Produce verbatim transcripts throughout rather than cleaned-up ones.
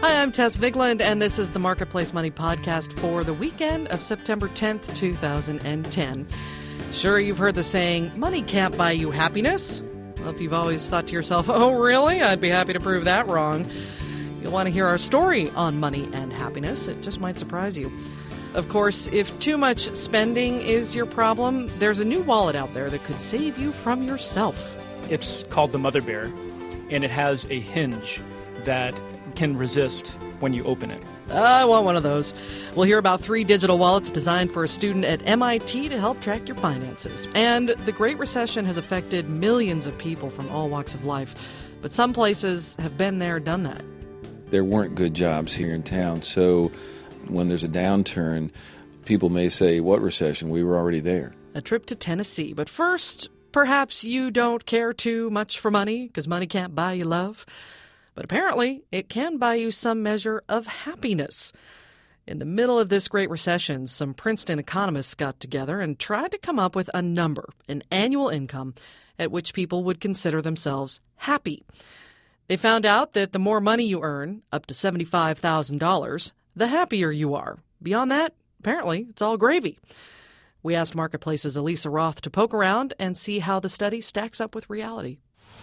Hi, I'm Tess Vigland, and this is the Marketplace Money Podcast for the weekend of September tenth, two thousand ten. Sure, you've heard the saying, money can't buy you happiness. Well, if you've always thought to yourself, oh, really? I'd be happy to prove that wrong. You'll want to hear our story on money and happiness. It just might surprise you. Of course, if too much spending is your problem, there's a new wallet out there that could save you from yourself. It's called the Mother Bear, and it has a hinge that can resist when you open it. I want one of those. We'll hear about three digital wallets designed for a student at M I T to help track your finances. And the Great Recession has affected millions of people from all walks of life. But some places have been there, done that. There weren't good jobs here in town, so when there's a downturn, people may say, what recession? We were already there. A trip to Tennessee. But first, perhaps you don't care too much for money because money can't buy you love. But apparently, it can buy you some measure of happiness. In the middle of this Great Recession, some Princeton economists got together and tried to come up with a number, an annual income, at which people would consider themselves happy. They found out that the more money you earn, up to seventy-five thousand dollars, the happier you are. Beyond that, apparently, it's all gravy. We asked Marketplace's Elisa Roth to poke around and see how the study stacks up with reality.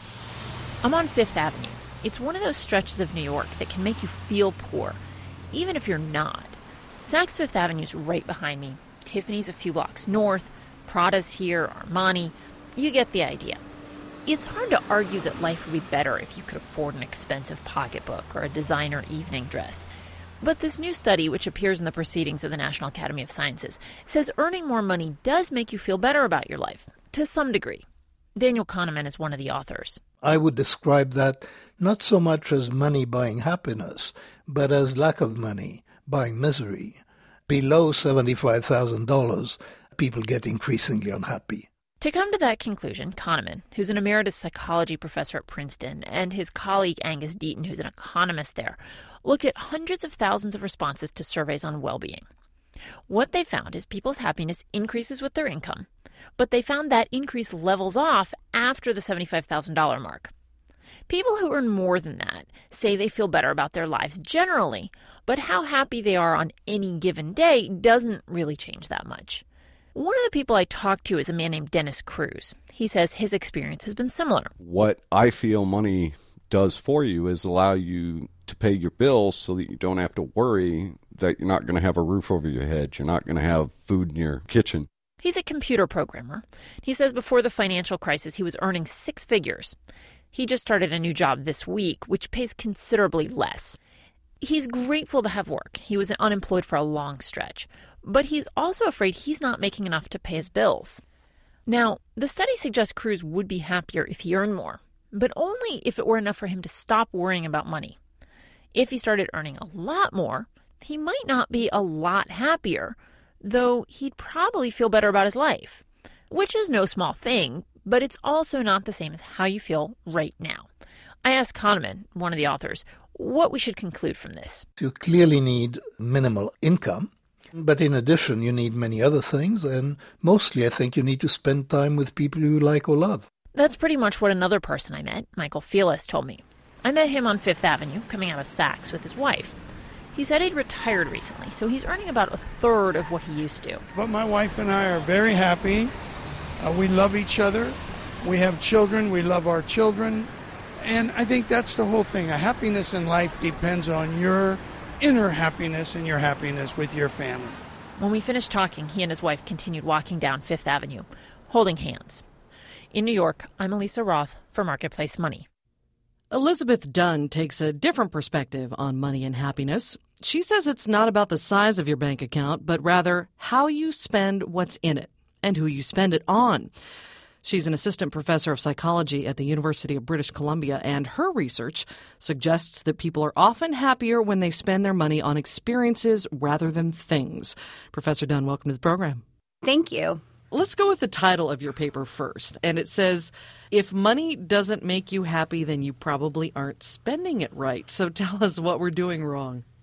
I'm on Fifth Avenue. It's one of those stretches of New York that can make you feel poor, even if you're not. Saks Fifth Avenue's right behind me. Tiffany's a few blocks north. Prada's here, Armani. You get the idea. It's hard to argue that life would be better if you could afford an expensive pocketbook or a designer evening dress. But this new study, which appears in the Proceedings of the National Academy of Sciences, says earning more money does make you feel better about your life, to some degree. Daniel Kahneman is one of the authors. I would describe that not so much as money buying happiness, but as lack of money buying misery. Below seventy-five thousand dollars, people get increasingly unhappy. To come to that conclusion, Kahneman, who's an emeritus psychology professor at Princeton, and his colleague Angus Deaton, who's an economist there, looked at hundreds of thousands of responses to surveys on well-being. What they found is people's happiness increases with their income, but they found that increase levels off after the seventy-five thousand dollars mark. People who earn more than that say they feel better about their lives generally, but how happy they are on any given day doesn't really change that much. One of the people I talked to is a man named Dennis Cruz. He says his experience has been similar. What I feel money does for you is allow you to pay your bills so that you don't have to worry that you're not going to have a roof over your head, you're not going to have food in your kitchen. He's a computer programmer. He says before the financial crisis, he was earning six figures. He just started a new job this week, which pays considerably less. He's grateful to have work. He was unemployed for a long stretch. But he's also afraid he's not making enough to pay his bills. Now, the study suggests Cruz would be happier if he earned more, but only if it were enough for him to stop worrying about money. If he started earning a lot more, he might not be a lot happier, though he'd probably feel better about his life, which is no small thing, but it's also not the same as how you feel right now. I asked Kahneman, one of the authors, what we should conclude from this. You clearly need minimal income, but in addition, you need many other things, and mostly I think you need to spend time with people you like or love. That's pretty much what another person I met, Michael Felis, told me. I met him on Fifth Avenue, coming out of Saks with his wife. He said he'd retired recently, so he's earning about a third of what he used to. But my wife and I are very happy. Uh, we love each other. We have children. We love our children. And I think that's the whole thing. A happiness in life depends on your inner happiness and your happiness with your family. When we finished talking, he and his wife continued walking down Fifth Avenue, holding hands. In New York, I'm Elisa Roth for Marketplace Money. Elizabeth Dunn takes a different perspective on money and happiness. She says it's not about the size of your bank account, but rather how you spend what's in it and who you spend it on. She's an assistant professor of psychology at the University of British Columbia, and her research suggests that people are often happier when they spend their money on experiences rather than things. Professor Dunn, welcome to the program. Thank you. Let's go with the title of your paper first. And it says, if money doesn't make you happy, then you probably aren't spending it right. So tell us what we're doing wrong.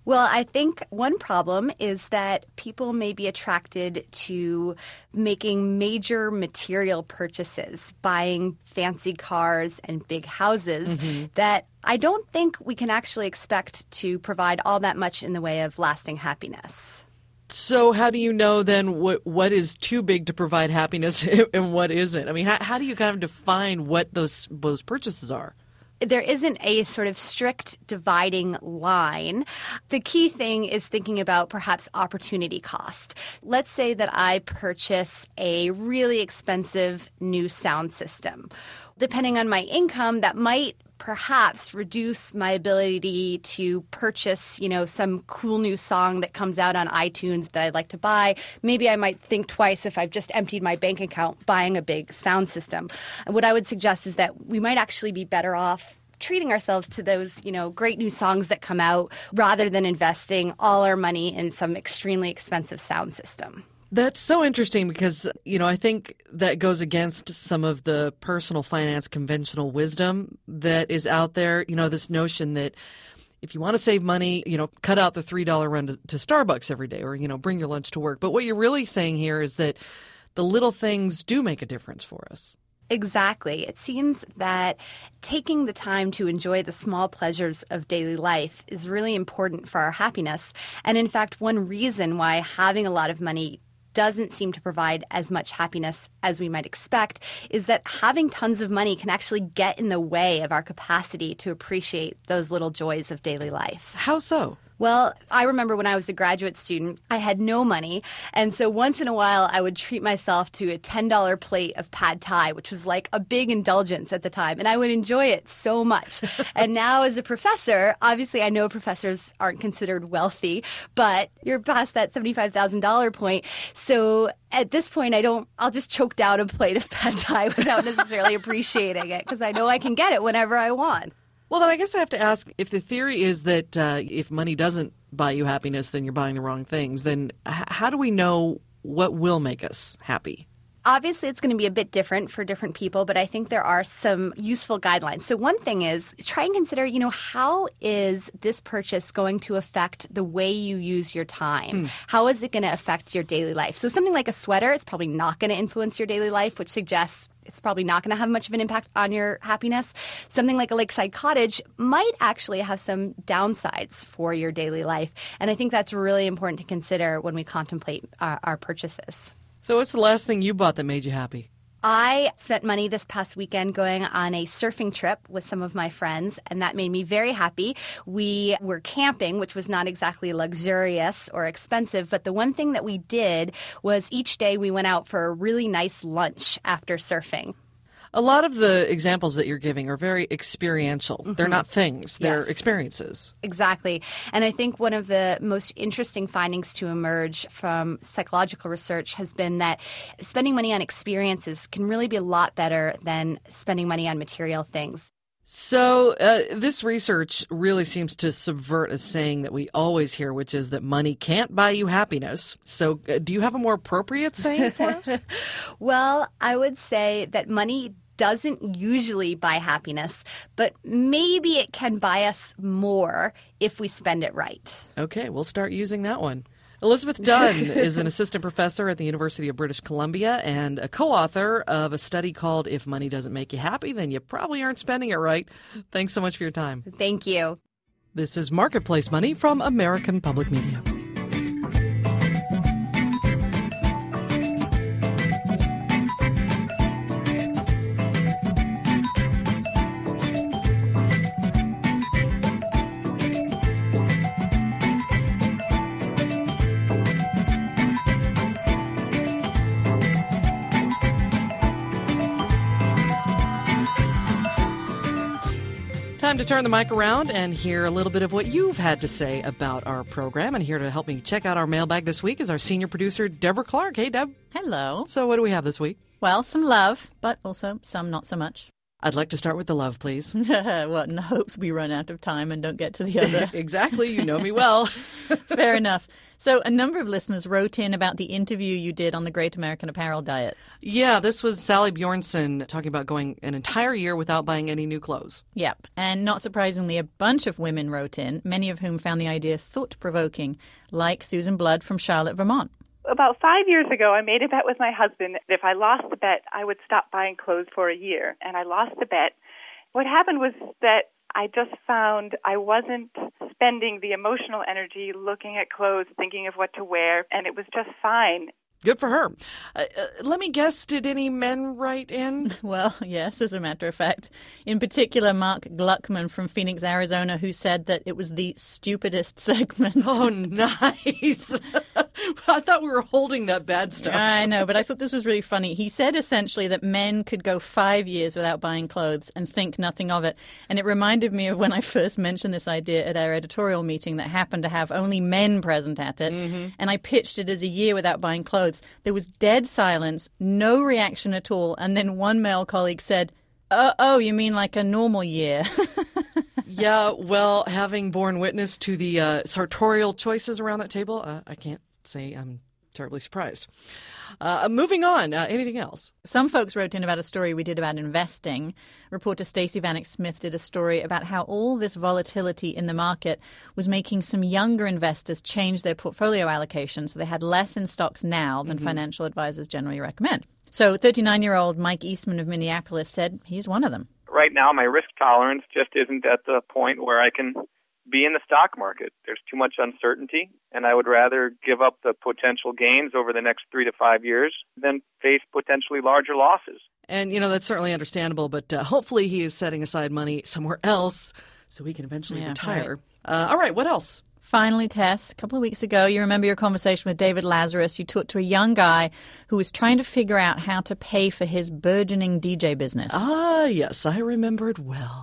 Well, I think one problem is that people may be attracted to making major material purchases, buying fancy cars and big houses mm-hmm. that I don't think we can actually expect to provide all that much in the way of lasting happiness. So how do you know then what what is too big to provide happiness and what isn't? I mean, how, how do you kind of define what those those purchases are? There isn't a sort of strict dividing line. The key thing is thinking about perhaps opportunity cost. Let's say that I purchase a really expensive new sound system. Depending on my income, that might perhaps reduce my ability to purchase, you know, some cool new song that comes out on iTunes that I'd like to buy. Maybe I might think twice if I've just emptied my bank account buying a big sound system. And what I would suggest is that we might actually be better off treating ourselves to those, you know, great new songs that come out rather than investing all our money in some extremely expensive sound system. That's so interesting because, you know, I think that goes against some of the personal finance conventional wisdom that is out there. You know, this notion that if you want to save money, you know, cut out the three dollar run to, to Starbucks every day or, you know, bring your lunch to work. But what you're really saying here is that the little things do make a difference for us. Exactly. It seems that taking the time to enjoy the small pleasures of daily life is really important for our happiness. And in fact, one reason why having a lot of money doesn't seem to provide as much happiness as we might expect is that having tons of money can actually get in the way of our capacity to appreciate those little joys of daily life. How so? Well, I remember when I was a graduate student, I had no money. And so once in a while, I would treat myself to a ten dollar plate of pad thai, which was like a big indulgence at the time. And I would enjoy it so much. And now as a professor, obviously I know professors aren't considered wealthy, but you're past that seventy-five thousand dollars point. So at this point, I don't, I'll just choke down a plate of pad thai without necessarily appreciating it because I know I can get it whenever I want. Well, then I guess I have to ask, if the theory is that uh, if money doesn't buy you happiness, then you're buying the wrong things, then h- how do we know what will make us happy? Obviously, it's going to be a bit different for different people, but I think there are some useful guidelines. So one thing is try and consider, you know, how is this purchase going to affect the way you use your time? Mm. How is it going to affect your daily life? So something like a sweater is probably not going to influence your daily life, which suggests it's probably not going to have much of an impact on your happiness. Something like a lakeside cottage might actually have some downsides for your daily life. And I think that's really important to consider when we contemplate our, our purchases. So what's the last thing you bought that made you happy? I spent money this past weekend going on a surfing trip with some of my friends, and that made me very happy. We were camping, which was not exactly luxurious or expensive, but the one thing that we did was each day we went out for a really nice lunch after surfing. A lot of the examples that you're giving are very experiential. Mm-hmm. They're not things. They're yes. experiences. Exactly. And I think one of the most interesting findings to emerge from psychological research has been that spending money on experiences can really be a lot better than spending money on material things. So uh, this research really seems to subvert a saying that we always hear, which is that money can't buy you happiness. So uh, do you have a more appropriate saying for us? Well, I would say that money doesn't usually buy happiness, but maybe it can buy us more if we spend it right. Okay, we'll start using that one. Elizabeth Dunn is an assistant professor at the University of British Columbia and a co-author of a study called If Money Doesn't Make You Happy, Then You Probably Aren't Spending It Right. Thanks so much for your time. Thank you. This is Marketplace Money from American Public Media. Time to turn the mic around and hear a little bit of what you've had to say about our program. And here to help me check out our mailbag this week is our senior producer, Deborah Clark. Hey, Deb. Hello. So what do we have this week? Well, some love, but also some not so much. I'd like to start with the love, please. What, in hopes we run out of time and don't get to the other? Exactly. You know me well. Fair enough. So a number of listeners wrote in about the interview you did on the Great American Apparel Diet. Yeah, this was Sally Bjornson talking about going an entire year without buying any new clothes. Yep. And not surprisingly, a bunch of women wrote in, many of whom found the idea thought-provoking, like Susan Blood from Charlotte, Vermont. About five years ago, I made a bet with my husband that if I lost the bet, I would stop buying clothes for a year. And I lost the bet. What happened was that I just found I wasn't spending the emotional energy looking at clothes, thinking of what to wear, and it was just fine. Good for her. Uh, uh, let me guess, did any men write in? Well, yes, as a matter of fact. In particular, Mark Gluckman from Phoenix, Arizona, who said that it was the stupidest segment. Oh, nice. I thought we were holding that bad stuff. I know, but I thought this was really funny. He said essentially that men could go five years without buying clothes and think nothing of it. And it reminded me of when I first mentioned this idea at our editorial meeting that happened to have only men present at it. Mm-hmm. And I pitched it as a year without buying clothes. There was dead silence, no reaction at all. And then one male colleague said, oh, oh you mean like a normal year? Yeah, well, having borne witness to the uh, sartorial choices around that table, uh, I can't say I'm terribly surprised. Uh, moving on, uh, anything else? Some folks wrote in about a story we did about investing. Reporter Stacey Vanek Smith did a story about how all this volatility in the market was making some younger investors change their portfolio allocation, so they had less in stocks now than mm-hmm. financial advisors generally recommend. So thirty-nine-year-old Mike Eastman of Minneapolis said he's one of them. Right now, my risk tolerance just isn't at the point where I can be in the stock market. There's too much uncertainty, and I would rather give up the potential gains over the next three to five years than face potentially larger losses. And, you know, that's certainly understandable, but uh, hopefully he is setting aside money somewhere else so he can eventually yeah, retire. Right. Uh, all right, what else? Finally, Tess, a couple of weeks ago, you remember your conversation with David Lazarus. You talked to a young guy who was trying to figure out how to pay for his burgeoning D J business. Ah, yes, I remembered well.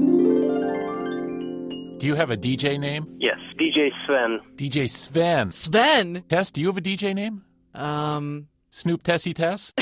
Do you have a D J name? Yes, D J Sven. D J Sven. Sven? Tess, do you have a D J name? Um... Snoop Tessie Tess?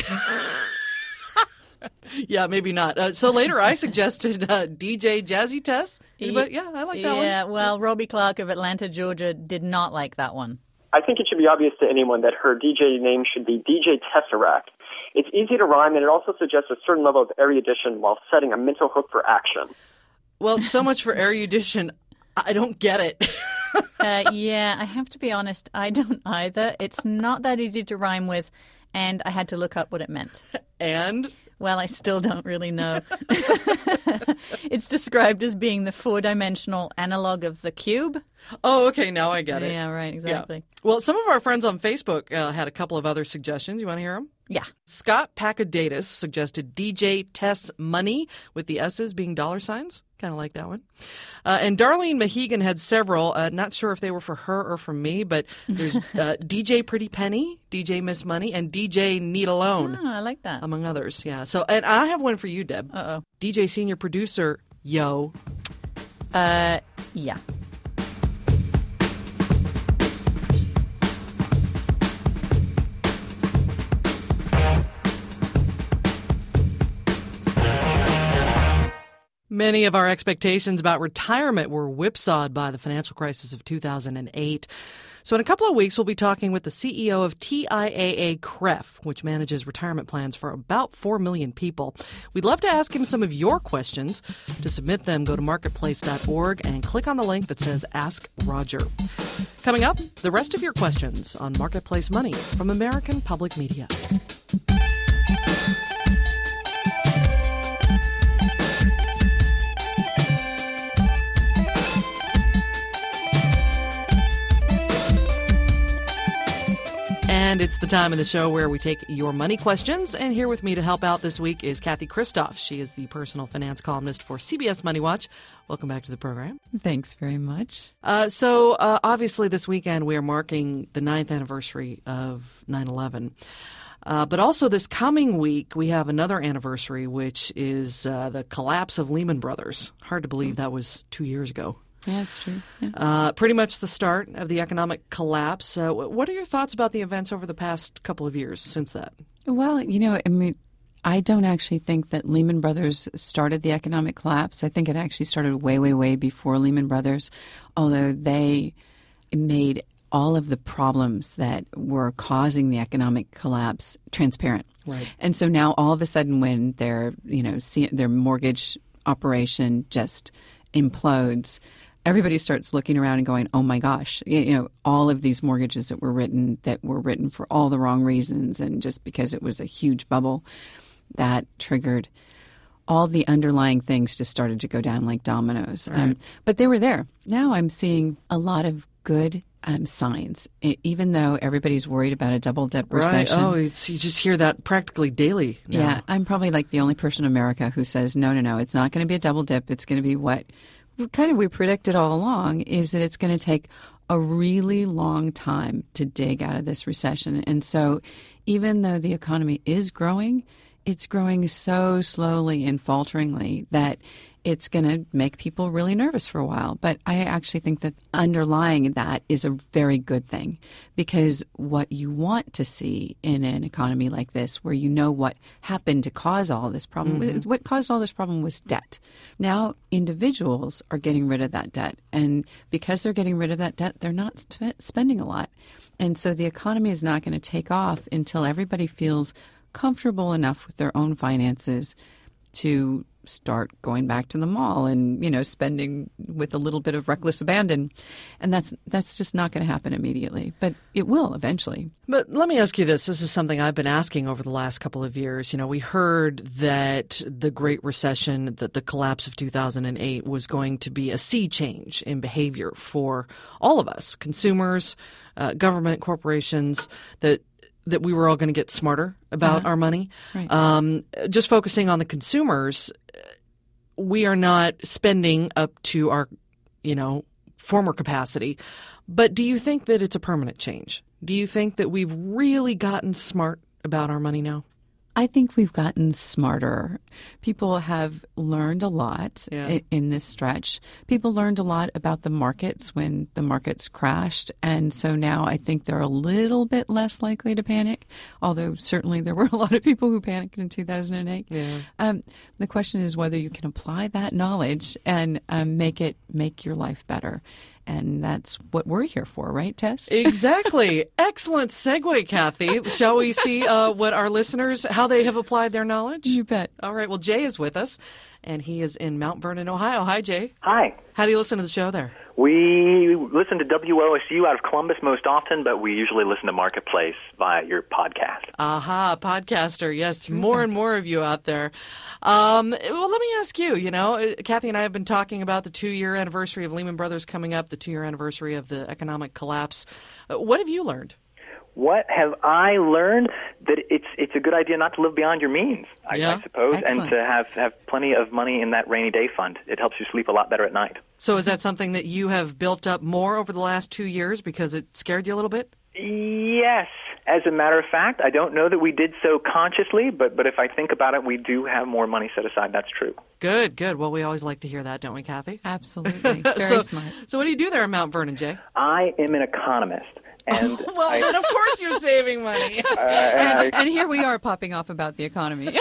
Yeah, maybe not. Uh, so later I suggested uh, D J Jazzy Tess. But yeah, I like that yeah, one. Yeah, well, Robbie Clark of Atlanta, Georgia did not like that one. I think it should be obvious to anyone that her D J name should be D J Tesseract. It's easy to rhyme, and it also suggests a certain level of erudition while setting a mental hook for action. Well, so much for erudition. I don't get it. uh, yeah, I have to be honest, I don't either. It's not that easy to rhyme with, and I had to look up what it meant. And? Well, I still don't really know. It's described as being the four-dimensional analog of the cube. Oh, okay, now I get it. Yeah, right, exactly. Yeah. Well, some of our friends on Facebook uh, had a couple of other suggestions. You want to hear them? Yeah. Scott Pacadatus suggested D J Tess Money, with the S's being dollar signs. Kind of like that one. Uh, and Darlene Mahegan had several. Uh, not sure if they were for her or for me, but there's uh, D J Pretty Penny, D J Miss Money, and D J Need Alone. Oh, I like that. Among others, yeah. So, and I have one for you, Deb. Uh-oh. D J Senior Producer, yo. Uh, yeah. Many of our expectations about retirement were whipsawed by the financial crisis of two thousand eight. So in a couple of weeks, we'll be talking with the C E O of T I A A C R E F, which manages retirement plans for about four million people. We'd love to ask him some of your questions. To submit them, go to marketplace dot org and click on the link that says Ask Roger. Coming up, the rest of your questions on Marketplace Money from American Public Media. And it's the time in the show where we take your money questions. And here with me to help out this week is Kathy Kristoff. She is the personal finance columnist for C B S Money Watch. Welcome back to the program. Thanks very much. Uh, so uh, obviously this weekend we are marking the ninth anniversary of nine eleven. Uh, but also this coming week we have another anniversary, which is uh, the collapse of Lehman Brothers. Hard to believe that was two years ago. Yeah, it's true. Yeah. Uh, pretty much the start of the economic collapse. Uh, what are your thoughts about the events over the past couple of years since that? Well, you know, I mean, I don't actually think that Lehman Brothers started the economic collapse. I think it actually started way, way, way before Lehman Brothers, although they made all of the problems that were causing the economic collapse transparent. Right. And so now all of a sudden when their, you know, see, their mortgage operation just implodes, everybody starts looking around and going, oh my gosh, you, you know, all of these mortgages that were written that were written for all the wrong reasons and just because it was a huge bubble, that triggered all the underlying things just started to go down like dominoes. Right. Um, but they were there. Now I'm seeing a lot of good um, signs, it, even though everybody's worried about a double dip recession. Right. Oh, it's, you just hear that practically daily now. Yeah, I'm probably like the only person in America who says, no, no, no, it's not going to be a double dip. It's going to be what kind of we predicted all along, is that it's going to take a really long time to dig out of this recession. And so even though the economy is growing, it's growing so slowly and falteringly that it's going to make people really nervous for a while. But I actually think that underlying that is a very good thing, because what you want to see in an economy like this, where you know what happened to cause all this problem, Mm-hmm. what caused all this problem was debt. Now individuals are getting rid of that debt. And because they're getting rid of that debt, they're not sp- spending a lot. And so the economy is not going to take off until everybody feels comfortable enough with their own finances to start going back to the mall and, you know, spending with a little bit of reckless abandon. And that's that's just not going to happen immediately, but it will eventually. But let me ask you this. This is something I've been asking over the last couple of years. You know, we heard that the Great Recession, that the collapse of two thousand eight was going to be a sea change in behavior for all of us, consumers, uh, government, corporations, that that we were all going to get smarter about Uh-huh. our money. Right. Um, just focusing on the consumers, we are not spending up to our, you know, former capacity. But do you think that it's a permanent change? Do you think that we've really gotten smart about our money now? I think we've gotten smarter. People have learned a lot Yeah. in, in this stretch. People learned a lot about the markets when the markets crashed. And so now I think they're a little bit less likely to panic, although certainly there were a lot of people who panicked in two thousand eight. Yeah. Um, the question is whether you can apply that knowledge and um, make it make your life better. And that's what we're here for, right, Tess? Exactly. Excellent segue, Kathy. Shall we see uh, what our listeners, how they have applied their knowledge? You bet. All right. Well, Jay is with us, and he is in Mount Vernon, Ohio. Hi, Jay. Hi. How do you listen to the show there? We listen to W O S U out of Columbus most often, but we usually listen to Marketplace via your podcast. Aha, podcaster. Yes, more and more of you out there. Um, well, let me ask you, you know, Kathy and I have been talking about the two-year anniversary of Lehman Brothers coming up, the two-year anniversary of the economic collapse. Uh, what have you learned? What have I learned? That it's it's a good idea not to live beyond your means, I, Yeah. I suppose, Excellent. and to have, have plenty of money in that rainy day fund. It helps you sleep a lot better at night. So is that something that you have built up more over the last two years because it scared you a little bit? Yes. As a matter of fact, I don't know that we did so consciously, but, but if I think about it, we do have more money set aside. That's true. Good, good. Well, we always like to hear that, don't we, Kathy? Absolutely. Very so, smart. So what do you do there in Mount Vernon, Jay? I am an economist. And well, I, then of course you're saving money. uh, and I, And, and here we are popping off about the economy.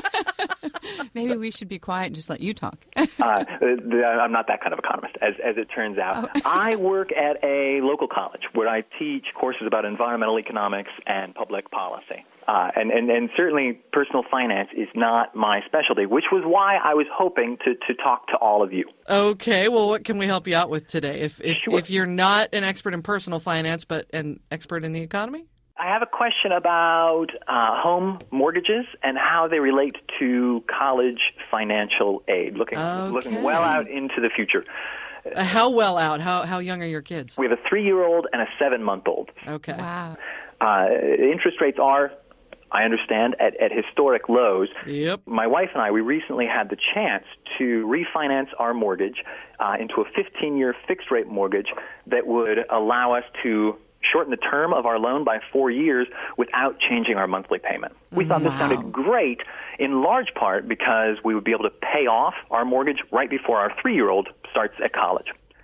Maybe we should be quiet and just let you talk. uh, the, I'm not that kind of economist, as, as it turns out. Oh. I work at a local college where I teach courses about environmental economics and public policy. Uh, and, and, and certainly personal finance is not my specialty, which was why I was hoping to, to talk to all of you. Okay, well, what can we help you out with today? If if, Sure. if you're not an expert in personal finance, but an expert in the economy? I have a question about uh, home mortgages and how they relate to college financial aid, looking Okay. looking well out into the future. Uh, how well out? How how young are your kids? We have a three-year-old and a seven-month-old. Okay. Wow. Uh, interest rates are, I understand, at, at historic lows. Yep. My wife and I, we recently had the chance to refinance our mortgage uh, into a fifteen-year fixed-rate mortgage that would allow us to shorten the term of our loan by four years without changing our monthly payment. We thought this Wow. sounded great, in large part because we would be able to pay off our mortgage right before our three-year-old starts at college.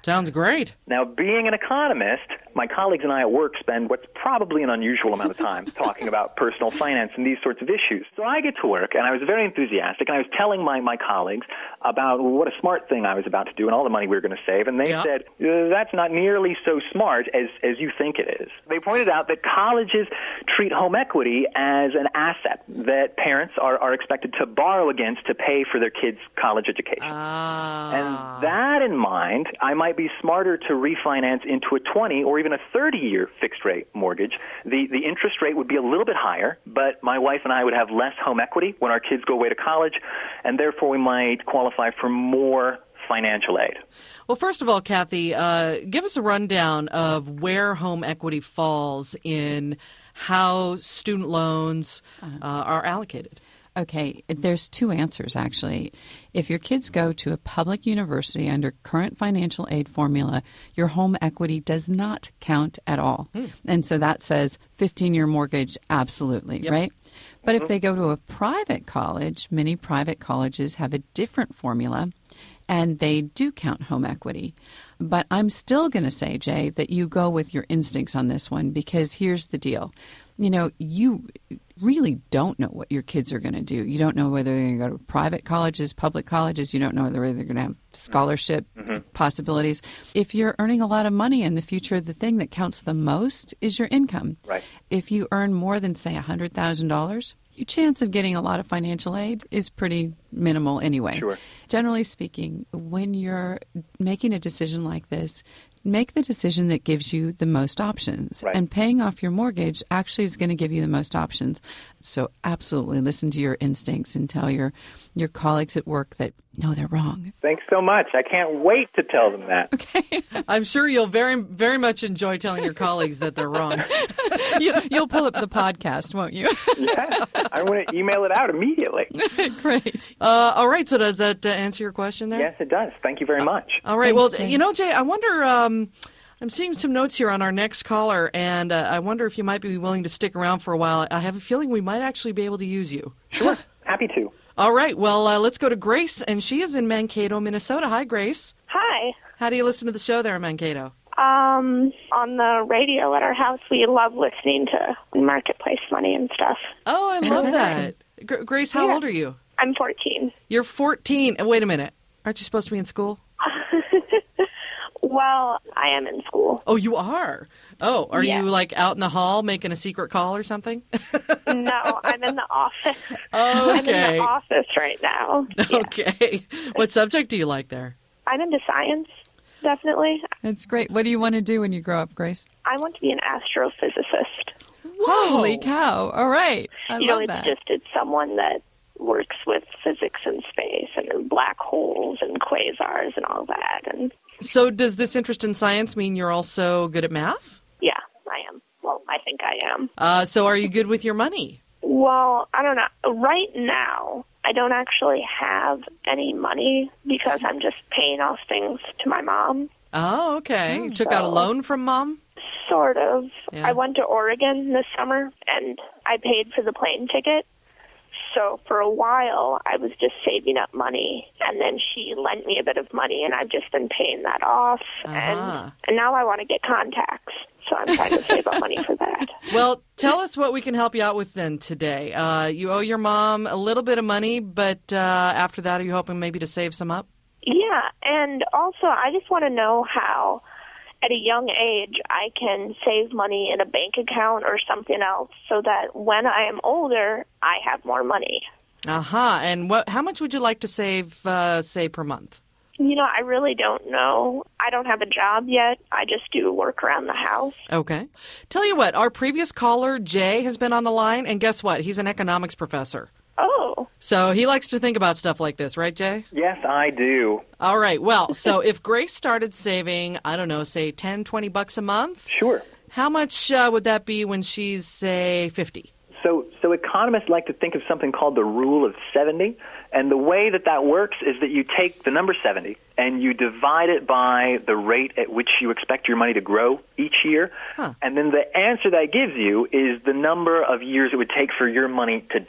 Sounds great. Now, being an economist, my colleagues and I at work spend what's probably an unusual amount of time talking about personal finance and these sorts of issues. So I get to work, and I was very enthusiastic, and I was telling my, my colleagues about what a smart thing I was about to do and all the money we were going to save, and they Yeah. said, uh, that's not nearly so smart as, as you think it is. They pointed out that colleges treat home equity as an asset that parents are, are expected to borrow against to pay for their kids' college education. Ah. And that in mind, I might be smarter to refinance into a twenty or even a thirty-year fixed-rate mortgage. The the interest rate would be a little bit higher, but my wife and I would have less home equity when our kids go away to college, and therefore we might qualify for more financial aid. Well, first of all, Kathy, uh, give us a rundown of where home equity falls in how student loans uh, are allocated. Okay, there's two answers, actually. If your kids go to a public university under current financial aid formula, your home equity does not count at all. Mm. And so that says fifteen-year mortgage, absolutely, yep. right? But if they go to a private college, many private colleges have a different formula, and they do count home equity. But I'm still going to say, Jay, that you go with your instincts on this one, because here's the deal. You know, you really don't know what your kids are going to do. You don't know whether they're going to go to private colleges, public colleges. You don't know whether they're going to have scholarship mm-hmm. possibilities. If you're earning a lot of money in the future, the thing that counts the most is your income. Right. If you earn more than, say, one hundred thousand dollars, your chance of getting a lot of financial aid is pretty minimal anyway. Sure. Generally speaking, when you're making a decision like this, make the decision that gives you the most options. Right. And paying off your mortgage actually is going to give you the most options. So absolutely listen to your instincts and tell your, your colleagues at work that, no, they're wrong. Thanks so much. I can't wait to tell them that. Okay. I'm sure you'll very, very much enjoy telling your colleagues that they're wrong. you, you'll pull up the podcast, won't you? Yeah. I want to email it out immediately. Great. Uh, all right. So does that uh, answer your question there? Yes, it does. Thank you very much. Uh, all right. Thanks, well, Jay. you know, Jay, I wonder, um, I'm seeing some notes here on our next caller, and uh, I wonder if you might be willing to stick around for a while. I have a feeling we might actually be able to use you. Sure. Happy to. All right. Well, uh, let's go to Grace, and she is in Mankato, Minnesota. Hi, Grace. Hi. How do you listen to the show there in Mankato? Um, on the radio at our house, we love listening to Marketplace Money and stuff. Oh, I love that. G- Grace, how yeah. old are you? I'm fourteen. You're fourteen. Wait a minute. Aren't you supposed to be in school? Well, I am in school. Oh, you are? Oh, are yeah. you like out in the hall making a secret call or something? No, I'm in the office. Okay. I'm in the office right now. Okay. Yeah. What subject do you like there? I'm into science, definitely. That's great. What do you want to do when you grow up, Grace? I want to be an astrophysicist. Whoa. Holy cow. All right. I you love know, it's that. just it's someone that works with physics and space and black holes and quasars and all that. And so does this interest in science mean you're also good at math? yeah, I am. Well, I think I am. Uh, so are you good with your money? Well, I don't know. Right now, I don't actually have any money because I'm just paying off things to my mom. Oh, okay. You took so, out a loan from mom? Sort of. Yeah. I went to Oregon this summer, and I paid for the plane ticket. So for a while, I was just saving up money, and then she lent me a bit of money, and I've just been paying that off. Uh-huh. And, and now I want to get contacts, so I'm trying to save up money for that. Well, tell us what we can help you out with then today. Uh, you owe your mom a little bit of money, but uh, after that, are you hoping maybe to save some up? Yeah, and also I just want to know how at a young age I can save money in a bank account or something else so that when I am older, I have more money. Uh-huh. And what? How much would you like to save, uh, say, per month? You know, I really don't know. I don't have a job yet. I just do work around the house. Okay. Tell you what, our previous caller, Jay, has been on the line, and guess what? He's an economics professor. Oh. So he likes to think about stuff like this, right, Jay? Yes, I do. All right. Well, so if Grace started saving, I don't know, say ten, twenty bucks a month. Sure. How much uh, would that be when she's, say, fifty? So, so economists like to think of something called the rule of seventy. And the way that that works is that you take the number seventy and you divide it by the rate at which you expect your money to grow each year. Huh. And then the answer that gives you is the number of years it would take for your money to double.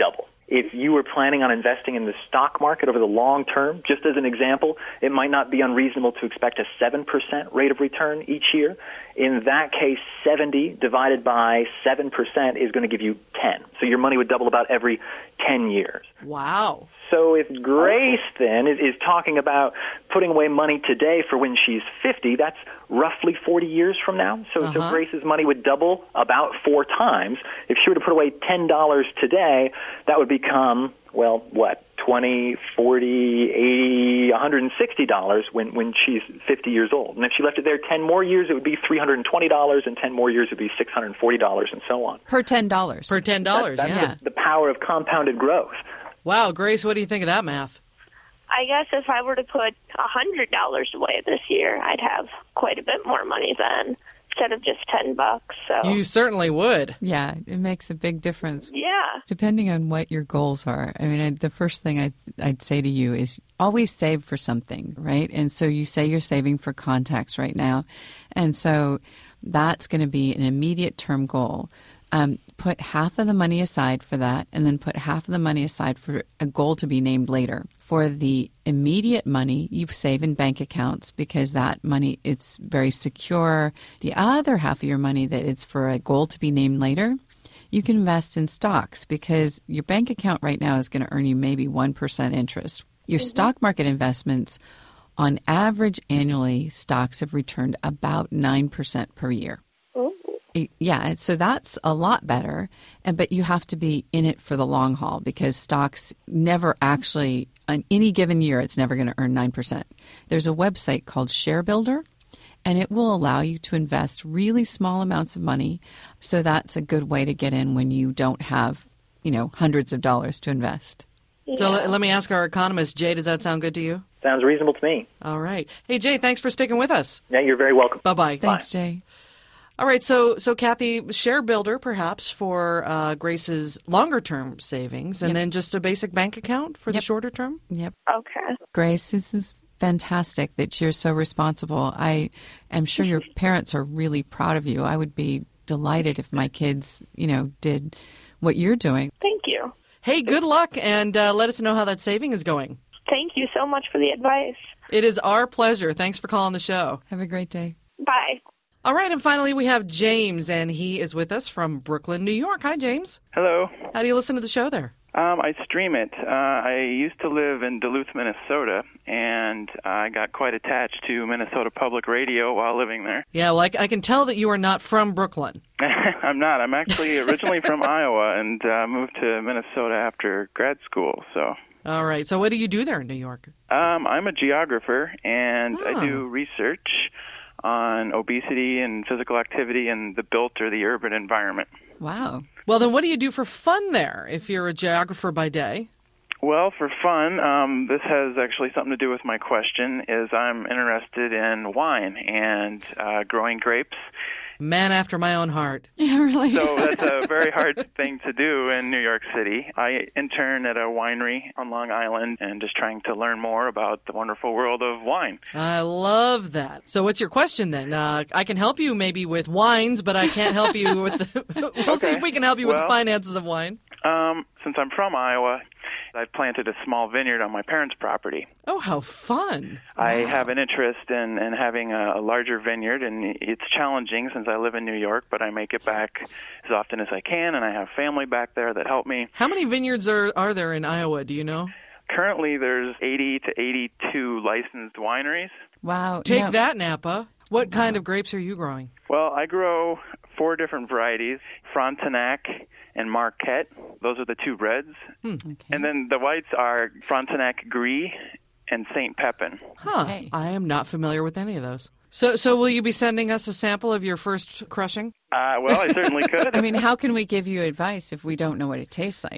If you were planning on investing in the stock market over the long term, just as an example, it might not be unreasonable to expect a seven percent rate of return each year. In that case, seventy divided by seven percent is going to give you ten. So your money would double about every ten years. Wow. So if Grace then is, is talking about putting away money today for when she's fifty, that's roughly forty years from now. So, Uh-huh. so Grace's money would double about four times. If she were to put away ten dollars today, that would become, well, what, twenty, forty, eighty, one hundred sixty dollars when, when she's fifty years old. And if she left it there ten more years, it would be three hundred twenty dollars, and ten more years would be six hundred forty dollars, and so on. Per ten dollars. Per ten dollars, That's yeah. the, the power of compounded growth. Wow, Grace, what do you think of that math? I guess if I were to put one hundred dollars away this year, I'd have quite a bit more money then instead of just ten bucks. So You certainly would. Yeah, it makes a big difference. yeah. Depending on what your goals are. I mean, I, the first thing I'd, I'd say to you is always save for something, right? And so you say you're saving for contacts right now. And so that's going to be an immediate term goal. Um, put half of the money aside for that, and then put half of the money aside for a goal to be named later. For the immediate money, you save in bank accounts because that money, it's very secure. The other half of your money that it's for a goal to be named later, you can invest in stocks because your bank account right now is going to earn you maybe one percent interest. Your Mm-hmm. stock market investments, on average annually, stocks have returned about nine percent per year. Yeah, so that's a lot better, and but you have to be in it for the long haul because stocks never actually, on any given year, it's never going to earn nine percent. There's a website called ShareBuilder, and it will allow you to invest really small amounts of money, so that's a good way to get in when you don't have, you know, hundreds of dollars to invest. So let, let me ask our economist, Jay, does that sound good to you? Sounds reasonable to me. All right. Hey, Jay, thanks for sticking with us. Yeah, you're very welcome. Bye-bye. Thanks, Jay. All right, so so Kathy, share builder perhaps for uh, Grace's longer term savings, and Yep. then just a basic bank account for the Yep. shorter term. Yep. Okay. Grace, this is fantastic that you're so responsible. I am sure your parents are really proud of you. I would be delighted if my kids, you know, did what you're doing. Thank you. Hey, good luck, and uh, let us know how that saving is going. Thank you so much for the advice. It is our pleasure. Thanks for calling the show. Have a great day. Bye. All right, and finally we have James, and he is with us from Brooklyn, New York. Hi, James. Hello. How do you listen to the show there? Um, I stream it. Uh, I used to live in Duluth, Minnesota, and I got quite attached to Minnesota Public Radio while living there. Yeah, well, I, I can tell that you are not from Brooklyn. I'm not. I'm actually originally from Iowa and uh, moved to Minnesota after grad school. So, All right, so what do you do there in New York? um, I'm a geographer, and Oh. I do research on obesity and physical activity in the built or the urban environment. Wow. Well, then what do you do for fun there if you're a geographer by day? Well, for fun, um, this has actually something to do with my question, is I'm interested in wine and uh, growing grapes. Man after my own heart. Yeah, really. So that's a very hard thing to do in New York City. I intern at a winery on Long Island and just trying to learn more about the wonderful world of wine. I love that. So what's your question then? Uh, I can help you maybe with wines, but I can't help you with the... we'll see Okay. if we can help you with the Well- finances of wine. Um, since I'm from Iowa, I've planted a small vineyard on my parents' property. Oh, how fun. I have an interest in, in having a, a larger vineyard, and it's challenging since I live in New York, but I make it back as often as I can, and I have family back there that help me. How many vineyards are, are there in Iowa, do you know? Currently, there's eighty to eighty-two licensed wineries. Wow. Take no. that, Napa. What kind of grapes are you growing? Well, I grow four different varieties, Frontenac and Marquette. Those are the two reds. Hmm. Okay. And then the whites are Frontenac Gris and Saint Pepin. Huh. Okay. I am not familiar with any of those. So, so will you be sending us a sample of your first crushing? Uh, well, I certainly could. I mean, how can we give you advice if we don't know what it tastes like?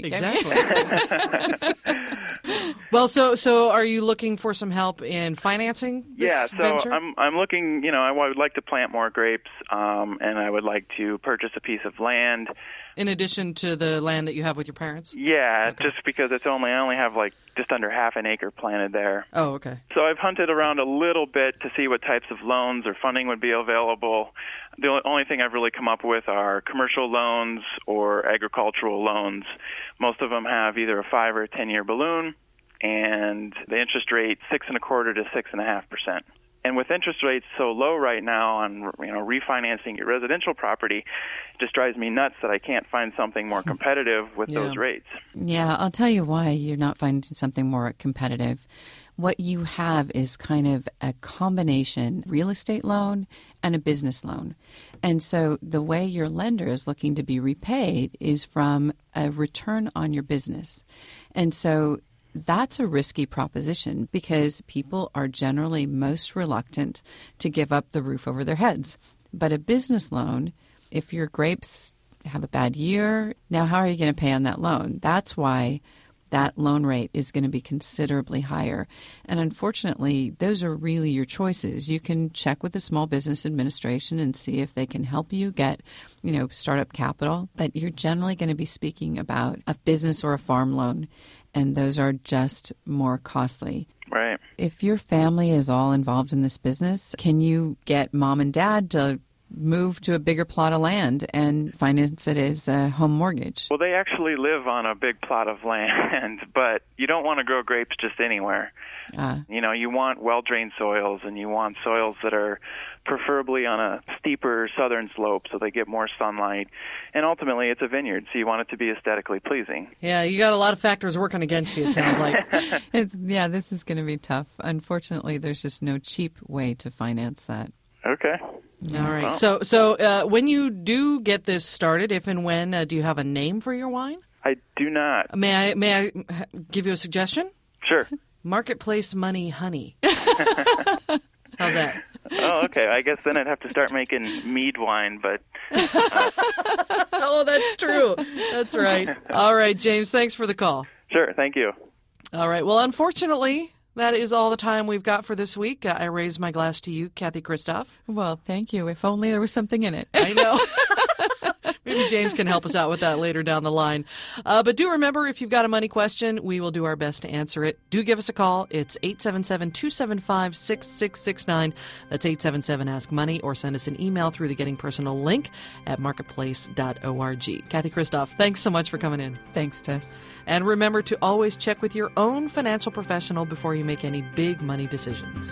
Exactly. Well, so so are you looking for some help in financing this Yeah, so venture? I'm I'm looking. You know, I would like to plant more grapes, um, and I would like to purchase a piece of land In addition to the land that you have with your parents? Yeah, Okay. just because it's only I only have like just under half an acre planted there. Oh, okay. So I've hunted around a little bit to see what types of loans or funding would be available. The only thing I've really come up with are commercial loans or agricultural loans. Most of them have either a five or a ten year balloon, and the interest rate six and a quarter to six and a half percent. And with interest rates so low right now on, you know, refinancing your residential property, it just drives me nuts that I can't find something more competitive with Yeah. those rates. Yeah, I'll tell you why you're not finding something more competitive. What you have is kind of a combination real estate loan and a business loan. And so the way your lender is looking to be repaid is from a return on your business. And so that's a risky proposition because people are generally most reluctant to give up the roof over their heads. But a business loan, if your grapes have a bad year, now how are you going to pay on that loan? That's why that loan rate is going to be considerably higher. And unfortunately, those are really your choices. You can check with the Small Business Administration and see if they can help you get, you know, startup capital. But you're generally going to be speaking about a business or a farm loan, and those are just more costly. Right. If your family is all involved in this business, can you get mom and dad to move to a bigger plot of land and finance it as a home mortgage? Well, they actually live on a big plot of land, but you don't want to grow grapes just anywhere. Uh, You know, you want well-drained soils, and you want soils that are preferably on a steeper southern slope so they get more sunlight. And ultimately, it's a vineyard, so you want it to be aesthetically pleasing. Yeah, you got a lot of factors working against you, it sounds like. it's yeah, this is going to be tough. Unfortunately, there's just no cheap way to finance that. Okay. All right. Well. So, so uh, when you do get this started, if and when, uh, do you have a name for your wine? I do not. May I may I give you a suggestion? Sure. Marketplace Money Honey. How's that? Oh, okay. I guess then I'd have to start making mead wine, but... Uh... Oh, that's true. That's right. All right, James, thanks for the call. Sure, thank you. All right. Well, unfortunately, that is all the time we've got for this week. Uh, I raise my glass to you, Kathy Kristoff. Well, thank you. If only there was something in it. I know. Maybe James can help us out with that later down the line. Uh, but do remember, if you've got a money question, we will do our best to answer it. Do give us a call. It's eight seven seven, two seven five, six six six nine. That's eight seven seven, ask money, or send us an email through the Getting Personal link at marketplace dot org. Kathy Kristoff, thanks so much for coming in. Thanks, Tess. And remember to always check with your own financial professional before you make any big money decisions.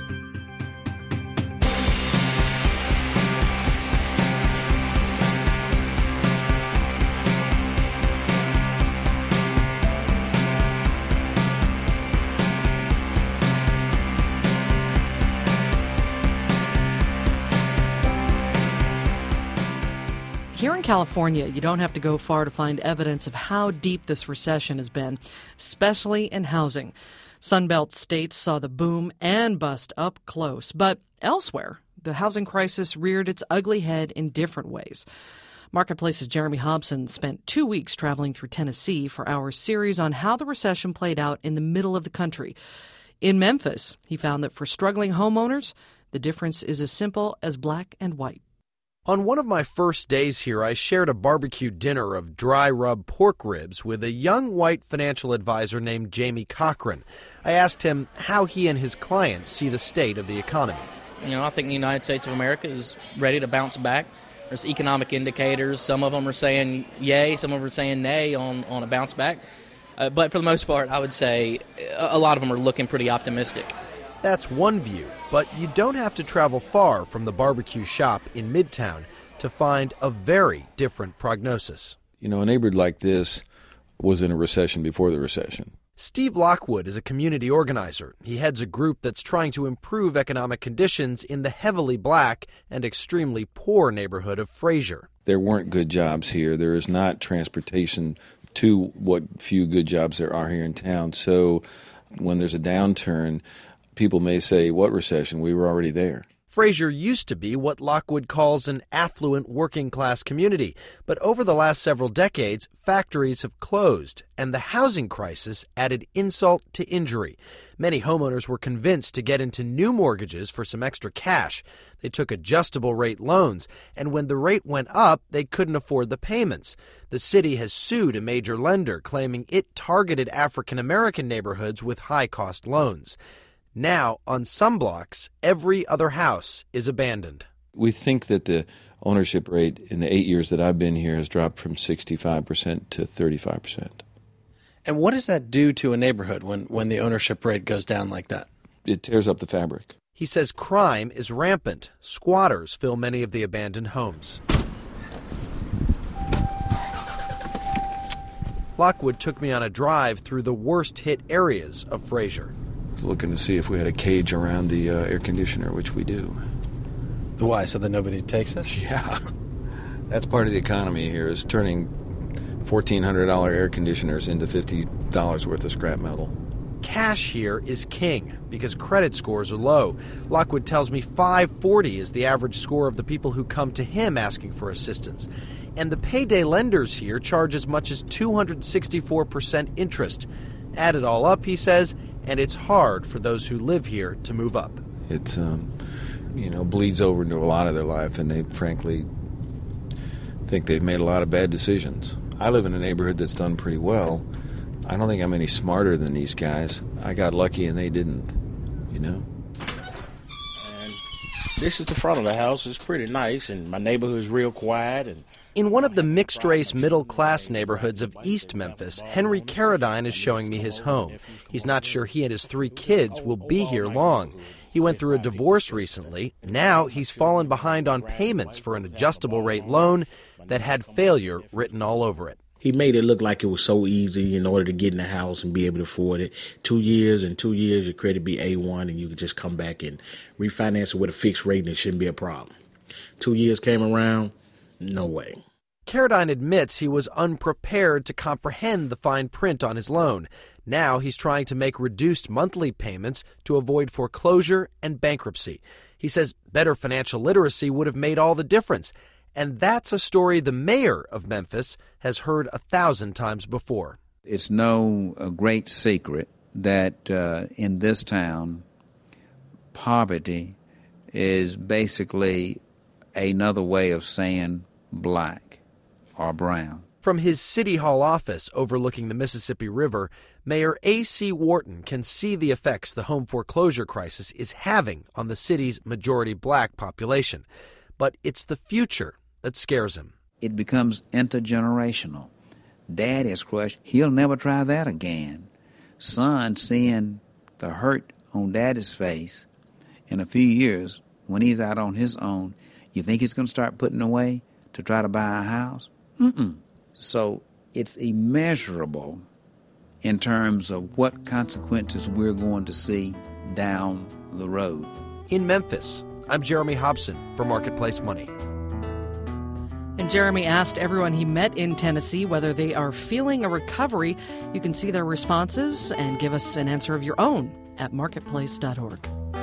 Here in California, you don't have to go far to find evidence of how deep this recession has been, especially in housing. Sunbelt states saw the boom and bust up close, but elsewhere, the housing crisis reared its ugly head in different ways. Marketplace's Jeremy Hobson spent two weeks traveling through Tennessee for our series on how the recession played out in the middle of the country. In Memphis, he found that for struggling homeowners, the difference is as simple as black and white. On one of my first days here, I shared a barbecue dinner of dry rub pork ribs with a young white financial advisor named Jamie Cochran. I asked him how he and his clients see the state of the economy. You know, I think the United States of America is ready to bounce back. There's economic indicators. Some of them are saying yay, some of them are saying nay on, on a bounce back. Uh, but for the most part, I would say a, a lot of them are looking pretty optimistic. That's one view, but you don't have to travel far from the barbecue shop in Midtown to find a very different prognosis. You know, a neighborhood like this was in a recession before the recession. Steve Lockwood is a community organizer. He heads a group that's trying to improve economic conditions in the heavily black and extremely poor neighborhood of Fraser. There weren't good jobs here. There is not transportation to what few good jobs there are here in town. So when there's a downturn, people may say, what recession? We were already there. Fraser used to be what Lockwood calls an affluent working-class community, but over the last several decades, factories have closed, and the housing crisis added insult to injury. Many homeowners were convinced to get into new mortgages for some extra cash. They took adjustable-rate loans, and when the rate went up, they couldn't afford the payments. The city has sued a major lender, claiming it targeted African-American neighborhoods with high-cost loans. Now, on some blocks, every other house is abandoned. We think that the ownership rate in the eight years that I've been here has dropped from sixty-five percent to thirty-five percent. And what does that do to a neighborhood when, when the ownership rate goes down like that? It tears up the fabric. He says crime is rampant. Squatters fill many of the abandoned homes. Lockwood took me on a drive through the worst-hit areas of Fraser. I was looking to see if we had a cage around the uh, air conditioner, which we do. Why, so that nobody takes it? Yeah. That's part of the economy here, is turning fourteen hundred dollars air conditioners into fifty dollars worth of scrap metal. Cash here is king because credit scores are low. Lockwood tells me five forty is the average score of the people who come to him asking for assistance. And the payday lenders here charge as much as two hundred sixty-four percent interest. Add it all up, he says, and it's hard for those who live here to move up. It, um, you know, bleeds over into a lot of their life, and they frankly think they've made a lot of bad decisions. I live in a neighborhood that's done pretty well. I don't think I'm any smarter than these guys. I got lucky and they didn't, you know? And this is the front of the house. It's pretty nice, and my neighborhood is real quiet. And in one of the mixed-race, middle-class neighborhoods of East Memphis, Henry Carradine is showing me his home. He's not sure he and his three kids will be here long. He went through a divorce recently. Now he's fallen behind on payments for an adjustable-rate loan that had failure written all over it. He made it look like it was so easy in order to get in the house and be able to afford it. Two years and two years, your credit be A one, and you could just come back and refinance it with a fixed rate, and it shouldn't be a problem. Two years came around, no way. Carradine admits he was unprepared to comprehend the fine print on his loan. Now he's trying to make reduced monthly payments to avoid foreclosure and bankruptcy. He says better financial literacy would have made all the difference. And that's a story the mayor of Memphis has heard a thousand times before. It's no uh, great secret that uh, in this town, poverty is basically another way of saying black or brown. From his City Hall office overlooking the Mississippi River, Mayor A C Wharton can see the effects the home foreclosure crisis is having on the city's majority black population. But it's the future that scares him. It becomes intergenerational. Dad is crushed. He'll never try that again. Son, seeing the hurt on Daddy's face in a few years, when he's out on his own, you think he's going to start putting away to try to buy a house? Mm-mm. So it's immeasurable in terms of what consequences we're going to see down the road. In Memphis, I'm Jeremy Hobson for Marketplace Money. And Jeremy asked everyone he met in Tennessee whether they are feeling a recovery. You can see their responses and give us an answer of your own at marketplace dot org.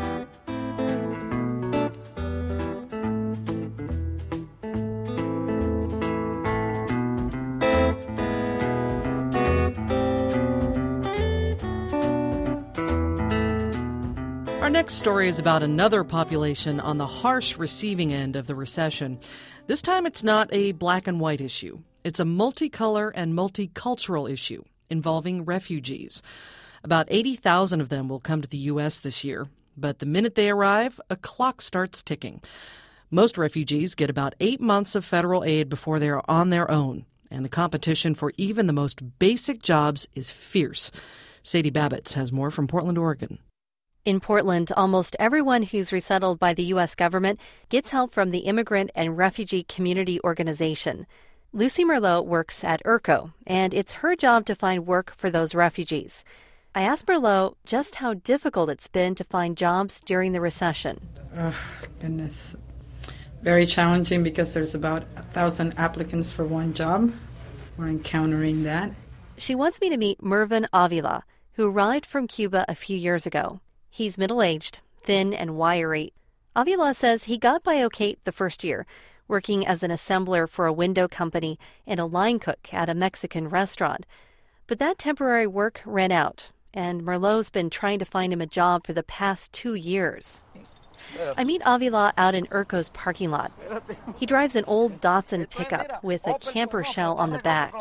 Our next story is about another population on the harsh receiving end of the recession. This time it's not a black and white issue. It's a multicolor and multicultural issue involving refugees. About eighty thousand of them will come to the U S this year, but the minute they arrive, a clock starts ticking. Most refugees get about eight months of federal aid before they are on their own, and the competition for even the most basic jobs is fierce. Sadie Babbitt has more from Portland, Oregon. In Portland, almost everyone who's resettled by the U S government gets help from the Immigrant and Refugee Community Organization. Lucy Merlot works at I R C O, and it's her job to find work for those refugees. I asked Merlot just how difficult it's been to find jobs during the recession. Oh, goodness. Very challenging because there's about a thousand applicants for one job. We're encountering that. She wants me to meet Mervin Avila, who arrived from Cuba a few years ago. He's middle-aged, thin and wiry. Avila says he got by okay the first year, working as an assembler for a window company and a line cook at a Mexican restaurant. But that temporary work ran out, and Merlot's been trying to find him a job for the past two years. I meet Avila out in Urco's parking lot. He drives an old Datsun pickup with a camper shell on the back.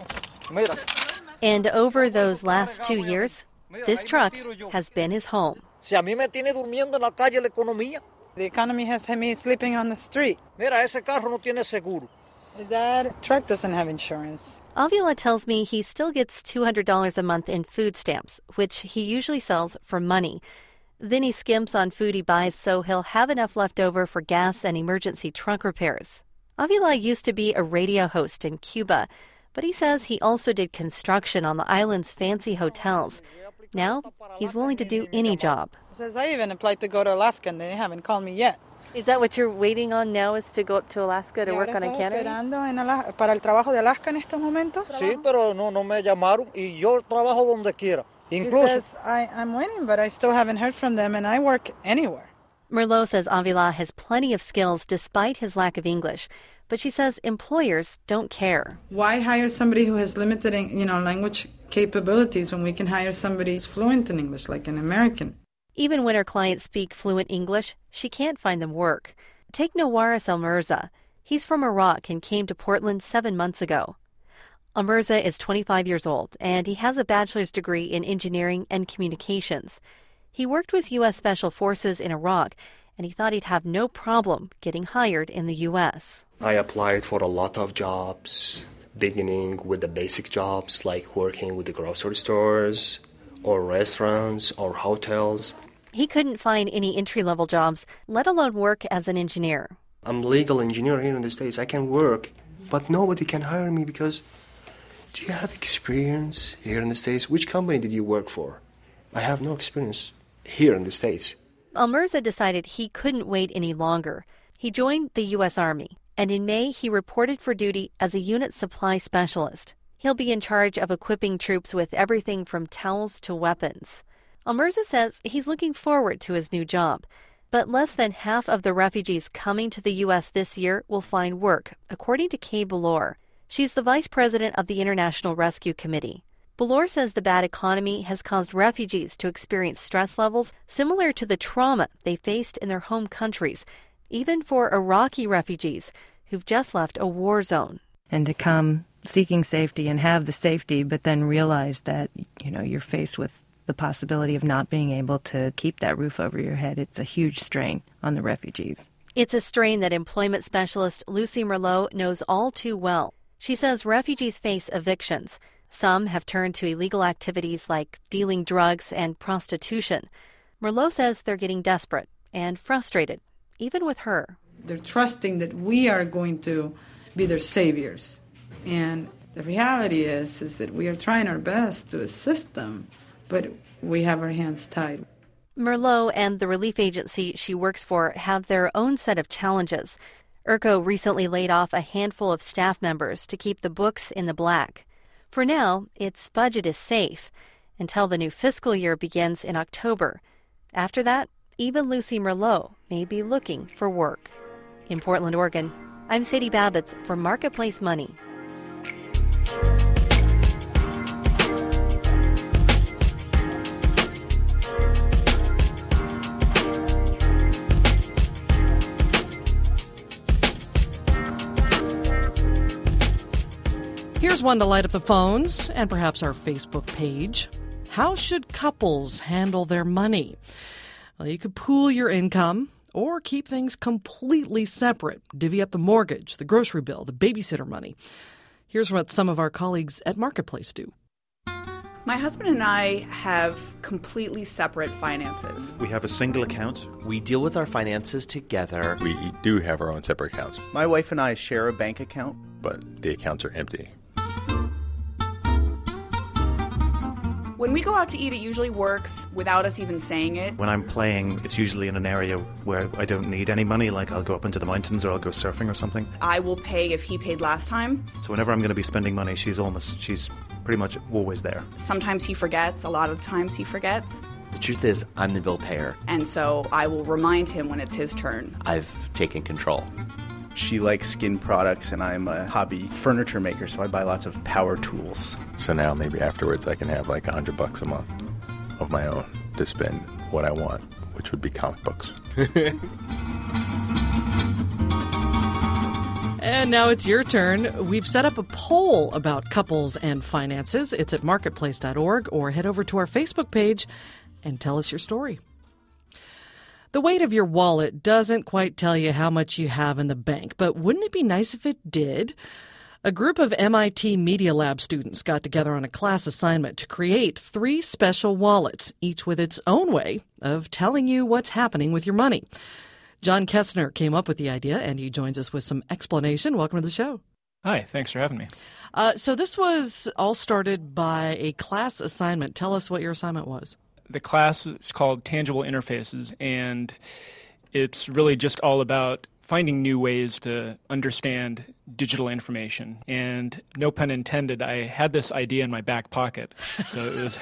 And over those last two years, this truck has been his home. The economy has had me sleeping on the street. That truck doesn't have insurance. Avila tells me he still gets two hundred dollars a month in food stamps, which he usually sells for money. Then he skimps on food he buys so he'll have enough left over for gas and emergency truck repairs. Avila used to be a radio host in Cuba, but he says he also did construction on the island's fancy hotels. Now, he's willing to do any job. Says I even applied to go to Alaska and they haven't called me yet. Is that what you're waiting on now, is to go up to Alaska to work on a cannery? Para el trabajo de Alaska en estos momentos. Sí, pero no, no me llamaron y yo trabajo donde quiera. He says, I, I'm waiting, but I still haven't heard from them, and I work anywhere. Merlot says Avila has plenty of skills despite his lack of English, but she says employers don't care. Why hire somebody who has limited, you know, language capabilities when we can hire somebody who's fluent in English, like an American? Even when her clients speak fluent English, she can't find them work. Take Nawaris Almirza. He's from Iraq and came to Portland seven months ago. Almirza is twenty-five years old, and he has a bachelor's degree in engineering and communications. He worked with U S Special Forces in Iraq, and he thought he'd have no problem getting hired in the U S. I applied for a lot of jobs, beginning with the basic jobs like working with the grocery stores or restaurants or hotels. He couldn't find any entry-level jobs, let alone work as an engineer. I'm a legal engineer here in the States. I can work, but nobody can hire me because... Do you have experience here in the States? Which company did you work for? I have no experience here in the States. Almirza decided he couldn't wait any longer. He joined the U S Army, and in May he reported for duty as a unit supply specialist. He'll be in charge of equipping troops with everything from towels to weapons. Almirza says he's looking forward to his new job, but less than half of the refugees coming to the U S this year will find work, according to Kay Ballor. She's the vice president of the International Rescue Committee. Ballor says the bad economy has caused refugees to experience stress levels similar to the trauma they faced in their home countries, even for Iraqi refugees who've just left a war zone. And to come seeking safety and have the safety, but then realize that, you know, you're faced with the possibility of not being able to keep that roof over your head. It's a huge strain on the refugees. It's a strain that employment specialist Lucy Merlot knows all too well. She says refugees face evictions. Some have turned to illegal activities like dealing drugs and prostitution. Merlot says they're getting desperate and frustrated, even with her. They're trusting that we are going to be their saviors. And the reality is, is that we are trying our best to assist them, but we have our hands tied. Merlot and the relief agency she works for have their own set of challenges. Urco recently laid off a handful of staff members to keep the books in the black. For now, its budget is safe until the new fiscal year begins in October. After that, even Lucy Merlot may be looking for work. In Portland, Oregon, I'm Sadie Babbitts for Marketplace Money. Here's one to light up the phones and perhaps our Facebook page. How should couples handle their money? Well, you could pool your income or keep things completely separate. Divvy up the mortgage, the grocery bill, the babysitter money. Here's what some of our colleagues at Marketplace do. My husband and I have completely separate finances. We have a single account. We deal with our finances together. We do have our own separate accounts. My wife and I share a bank account. But the accounts are empty. When we go out to eat, it usually works without us even saying it. When I'm playing, it's usually in an area where I don't need any money, like I'll go up into the mountains or I'll go surfing or something. I will pay if he paid last time. So whenever I'm going to be spending money, she's almost, she's pretty much always there. Sometimes he forgets, a lot of times he forgets. The truth is, I'm the bill payer. And so I will remind him when it's his turn. I've taken control. She likes skin products, and I'm a hobby furniture maker, so I buy lots of power tools. So now maybe afterwards I can have like a hundred bucks a month of my own to spend what I want, which would be comic books. And now it's your turn. We've set up a poll about couples and finances. It's at marketplace dot org, or head over to our Facebook page and tell us your story. The weight of your wallet doesn't quite tell you how much you have in the bank, but wouldn't it be nice if it did? A group of M I T Media Lab students got together on a class assignment to create three special wallets, each with its own way of telling you what's happening with your money. John Kessner came up with the idea, and he joins us with some explanation. Welcome to the show. Hi, thanks for having me. Uh, so this was all started by a class assignment. Tell us what your assignment was. The class is called Tangible Interfaces, and it's really just all about finding new ways to understand digital information. And no pun intended, I had this idea in my back pocket. So it was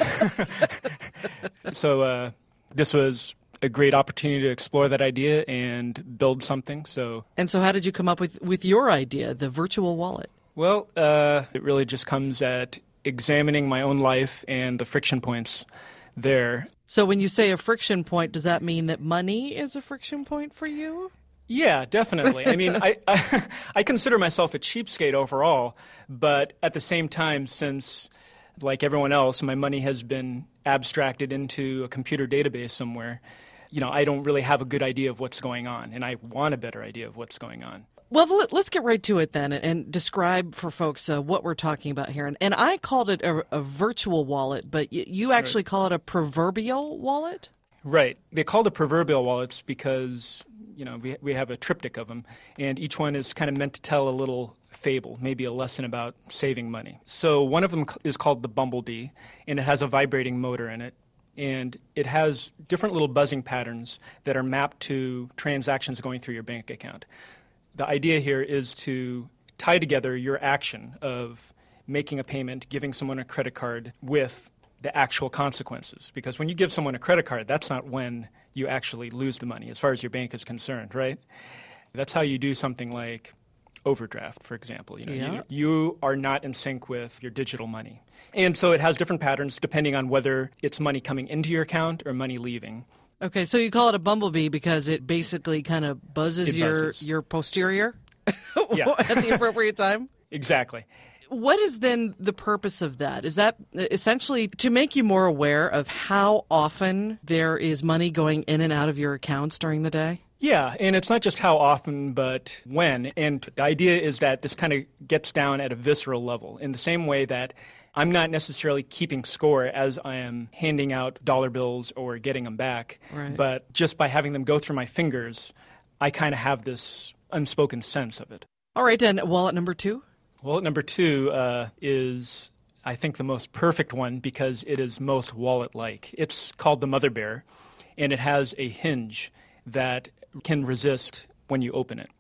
so uh, this was a great opportunity to explore that idea and build something. So And so how did you come up with, with your idea, the virtual wallet? Well, uh, it really just comes at examining my own life and the friction points there. So when you say a friction point, does that mean that money is a friction point for you? Yeah, definitely. I mean, I, I I consider myself a cheapskate overall, but at the same time, since, like everyone else, my money has been abstracted into a computer database somewhere, you know, I don't really have a good idea of what's going on, and I want a better idea of what's going on. Well, let's get right to it then and describe for folks uh, what we're talking about here. And, and I called it a, a virtual wallet, but y- you actually right. call it a proverbial wallet? Right. They call it proverbial wallets because, you know, we we have a triptych of them, and each one is kind of meant to tell a little fable, maybe a lesson about saving money. So one of them is called the Bumblebee, and it has a vibrating motor in it, and it has different little buzzing patterns that are mapped to transactions going through your bank account. The idea here is to tie together your action of making a payment, giving someone a credit card, with the actual consequences. Because when you give someone a credit card, that's not when you actually lose the money, as far as your bank is concerned, right? That's how you do something like overdraft, for example. You know, yeah. you, you are not in sync with your digital money. And so it has different patterns depending on whether it's money coming into your account or money leaving. Okay, so you call it a bumblebee because it basically kind of buzzes, It your buzzes. your posterior Yeah. at the appropriate time? Exactly. What is then the purpose of that? Is that essentially to make you more aware of how often there is money going in and out of your accounts during the day? Yeah, and it's not just how often, but when. And the idea is that this kind of gets down at a visceral level in the same way that I'm not necessarily keeping score as I am handing out dollar bills or getting them back. Right. But just by having them go through my fingers, I kind of have this unspoken sense of it. All right, and wallet number two? Wallet number two uh, is, I think, the most perfect one because it is most wallet-like. It's called the Mother Bear, and it has a hinge that can resist when you open it.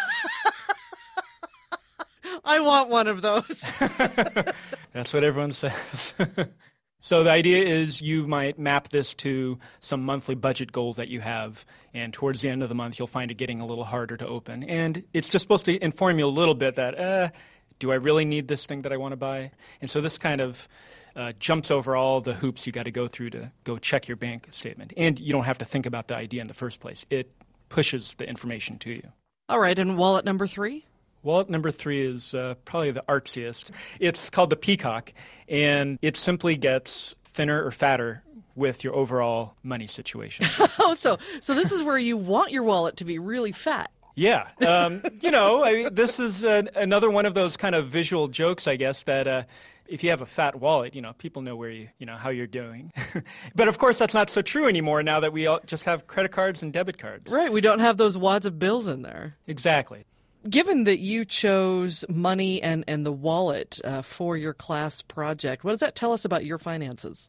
I want one of those. That's what everyone says. So the idea is you might map this to some monthly budget goal that you have, and towards the end of the month you'll find it getting a little harder to open. And it's just supposed to inform you a little bit that, uh, do I really need this thing that I want to buy? And so this kind of uh, jumps over all the hoops you got to go through to go check your bank statement. And you don't have to think about the idea in the first place. It pushes the information to you. All right, and wallet number three? Wallet number three is uh, probably the artsiest. It's called the Peacock, and it simply gets thinner or fatter with your overall money situation. Oh, so so this is where you want your wallet to be really fat. Yeah. Um, you know, I mean, this is uh, another one of those kind of visual jokes, I guess, that uh, if you have a fat wallet, you know, people know where you, you know, how you're doing. But of course, that's not so true anymore now that we all just have credit cards and debit cards. Right. We don't have those wads of bills in there. Exactly. Given that you chose money and, and the wallet uh, for your class project, what does that tell us about your finances?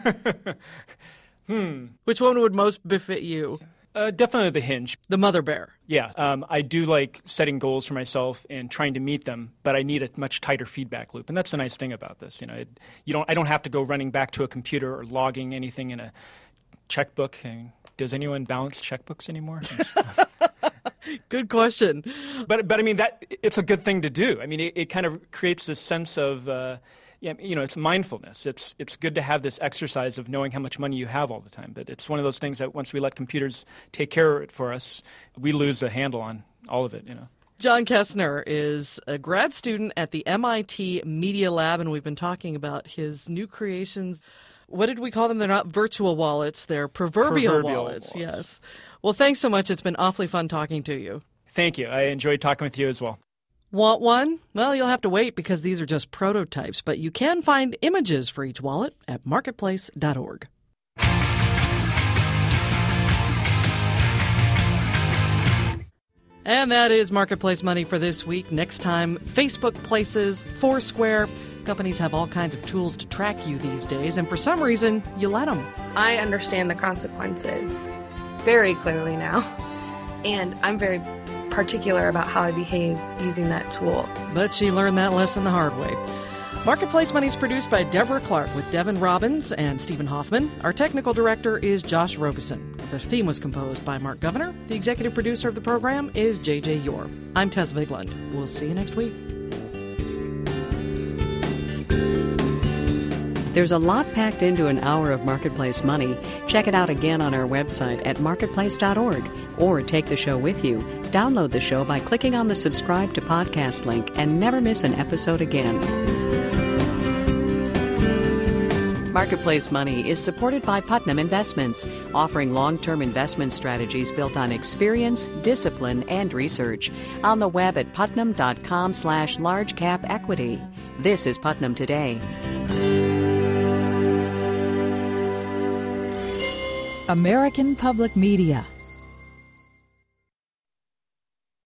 hmm. Which one would most befit you? Uh, definitely the hinge. The Mother Bear. Yeah. Um, I do like setting goals for myself and trying to meet them, but I need a much tighter feedback loop. And that's the nice thing about this. You know, it, you don't. I don't have to go running back to a computer or logging anything in a checkbook. And does anyone balance checkbooks anymore? Good question. But but I mean that it's a good thing to do. I mean it, it kind of creates this sense of uh, yeah, you know, it's mindfulness. It's it's good to have this exercise of knowing how much money you have all the time. But it's one of those things that once we let computers take care of it for us, we lose the handle on all of it. You know. John Kestner is a grad student at the M I T Media Lab, and we've been talking about his new creations. What did we call them? They're not virtual wallets. They're proverbial, proverbial wallets. wallets. Yes. Well, thanks so much. It's been awfully fun talking to you. Thank you. I enjoyed talking with you as well. Want one? Well, you'll have to wait because these are just prototypes, but you can find images for each wallet at marketplace dot org. And that is Marketplace Money for this week. Next time, Facebook Places, Foursquare. Companies have all kinds of tools to track you these days, and for some reason, you let them. I understand the consequences very clearly now, and I'm very particular about how I behave using that tool. But she learned that lesson the hard way. Marketplace Money is produced by Deborah Clark with Devin Robbins and Stephen Hoffman. Our technical director is Josh Robeson. The theme was composed by Mark Governor. The executive producer of the program is J J Yor. I'm Tess Vigland. We'll see you next week. There's a lot packed into an hour of Marketplace Money. Check it out again on our website at marketplace dot org, or take the show with you. Download the show by clicking on the subscribe to podcast link and never miss an episode again. Marketplace Money is supported by Putnam Investments, offering long-term investment strategies built on experience, discipline, and research. On the web at putnam dot com slash large cap equity. This is Putnam Today. American Public Media